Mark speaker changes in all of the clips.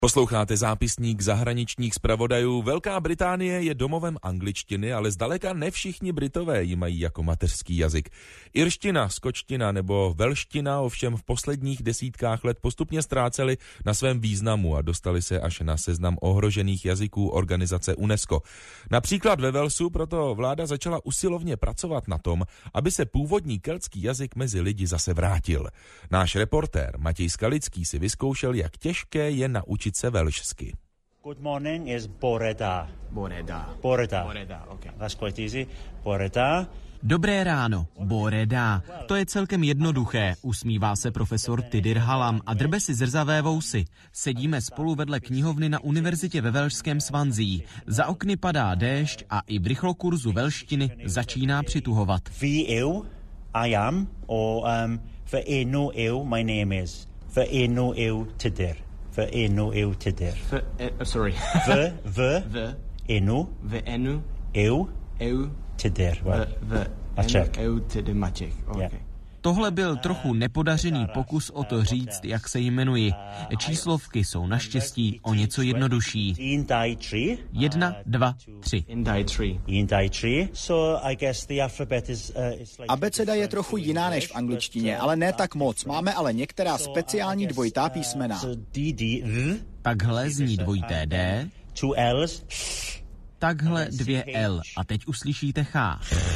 Speaker 1: Posloucháte zápisník zahraničních zpravodajů. Velká Británie je domovem angličtiny, ale zdaleka ne všichni Britové ji mají jako mateřský jazyk. Irština, skočtina nebo velština ovšem v posledních desítkách let postupně ztrácely na svém významu a dostali se až na seznam ohrožených jazyků organizace UNESCO. Například ve Walesu proto vláda začala usilovně pracovat na tom, aby se původní keltský jazyk mezi lidi zase vrátil. Náš reportér Matěj Skalický si vyzkoušel, jak těžké je naučit se velšsky.
Speaker 2: Good morning is bore da.
Speaker 3: Bore da.
Speaker 2: Bore da.
Speaker 3: Bore da, okay.
Speaker 2: That's quite easy. Bore da.
Speaker 4: Dobré ráno, bore da. To je celkem jednoduché, usmívá se profesor Tydir Hallam a drbe si zrzavé vousy. Sedíme spolu vedle knihovny na univerzitě ve velšském Swansea. Za okny padá déšť a i v rychlokurzu velštiny začíná přituhovat.
Speaker 2: I am, or for enu eu, my name is. For enu eu Tydir. For enu eu Tydir.
Speaker 3: Sorry.
Speaker 2: V enu eu Tydir.
Speaker 3: Eu Tydir Matěk. Okay.
Speaker 4: Tohle byl trochu nepodařený pokus o to říct, jak se jmenuji. Číslovky jsou naštěstí o něco jednodušší. 1, 2, 3.
Speaker 5: Abeceda je trochu jiná než v angličtině, ale ne tak moc. Máme ale některá speciální dvojitá písmena.
Speaker 4: Takhle zní dvojité D. Takhle 2 L. A teď uslyšíte H.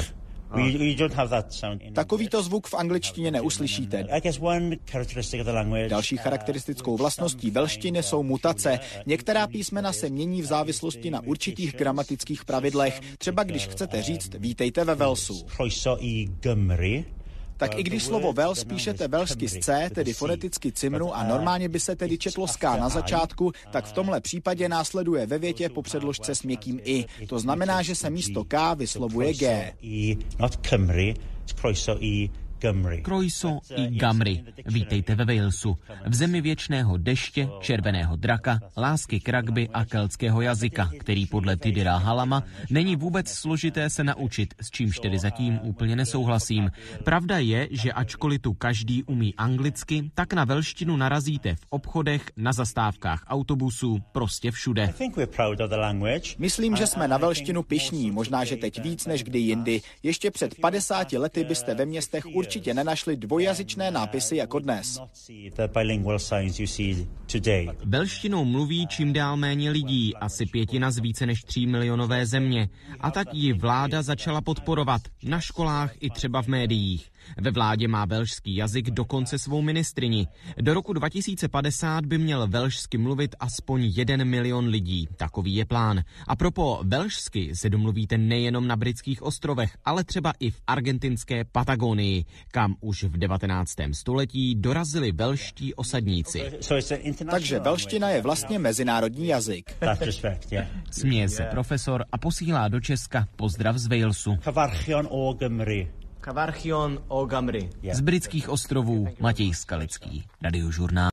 Speaker 5: Takovýto zvuk v angličtině neuslyšíte. Další charakteristickou vlastností velštiny jsou mutace. Některá písmena se mění v závislosti na určitých gramatických pravidlech. Třeba když chcete říct vítejte ve Walesu. Tak i když slovo Wales píšete velšsky s C, tedy foneticky cimru a normálně by se tedy četlo s K na začátku, tak v tomhle případě následuje ve větě po předložce s měkkým I. To znamená, že se místo K vyslovuje G.
Speaker 4: Croeso i Gamry. Vítejte ve Walesu. V zemi věčného deště, červeného draka, lásky k rugby a keltského jazyka, který podle Tydira Hallama není vůbec složité se naučit, s čímž tedy zatím úplně nesouhlasím. Pravda je, že ačkoliv tu každý umí anglicky, tak na velštinu narazíte v obchodech, na zastávkách autobusů, prostě všude.
Speaker 5: Myslím, že jsme na velštinu pyšní, možná, že teď víc než kdy jindy. Ještě před 50 lety byste ve městech určitě nenašli dvojjazyčné nápisy jako dnes.
Speaker 4: Velštinou mluví čím dál méně lidí, asi 1/5 z více než 3 milionové země. A tak ji vláda začala podporovat na školách i třeba v médiích. Ve vládě má velšský jazyk dokonce svou ministryni. Do roku 2050 by měl velšsky mluvit aspoň 1 milion lidí. Takový je plán. A propo velšsky se domluvíte nejenom na britských ostrovech, ale třeba i v argentinské Patagonii, kam už v 19. století dorazili velští osadníci.
Speaker 5: Takže velština je vlastně mezinárodní jazyk.
Speaker 4: Směje se profesor a posílá do Česka pozdrav z Walesu.
Speaker 3: Cavarchion o Gamry.
Speaker 4: Z britských ostrovů Matěj Skalický, Radiožurnál.